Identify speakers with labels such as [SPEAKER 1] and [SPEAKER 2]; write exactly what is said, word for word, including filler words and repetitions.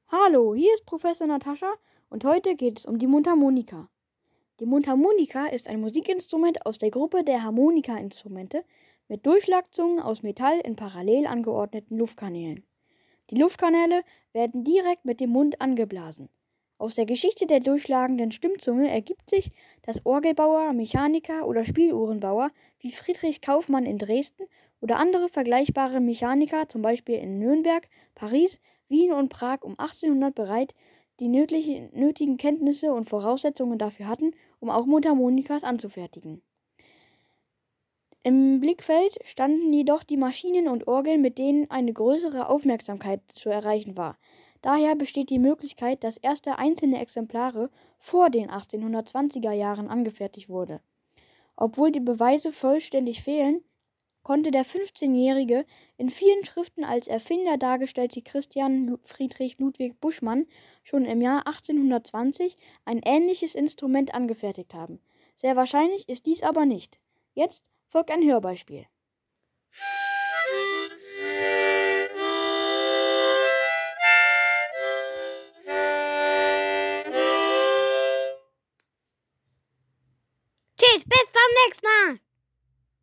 [SPEAKER 1] Hallo, hier ist Professor Natascha und heute geht es um die Mundharmonika. Die Mundharmonika ist ein Musikinstrument aus der Gruppe der Harmonikainstrumente mit Durchschlagzungen aus Metall in parallel angeordneten Luftkanälen. Die Luftkanäle werden direkt mit dem Mund angeblasen. Aus der Geschichte der durchschlagenden Stimmzunge ergibt sich, dass Orgelbauer, Mechaniker oder Spieluhrenbauer wie Friedrich Kaufmann in Dresden oder andere vergleichbare Mechaniker, zum Beispiel in Nürnberg, Paris, Wien und Prag um achtzehnhundert bereit die nötigen, nötigen Kenntnisse und Voraussetzungen dafür hatten, um auch Mundharmonikas anzufertigen. Im Blickfeld standen jedoch die Maschinen und Orgeln, mit denen eine größere Aufmerksamkeit zu erreichen war. Daher besteht die Möglichkeit, dass erste einzelne Exemplare vor den achtzehnhundertzwanziger Jahren angefertigt wurde. Obwohl die Beweise vollständig fehlen, konnte der fünfzehnjährige, in vielen Schriften als Erfinder dargestellte Christian Friedrich Ludwig Buschmann schon im Jahr achtzehnhundertzwanzig ein ähnliches Instrument angefertigt haben. Sehr wahrscheinlich ist dies aber nicht. Jetzt folgt ein Hörbeispiel.
[SPEAKER 2] Tschüss, bis zum nächsten Mal.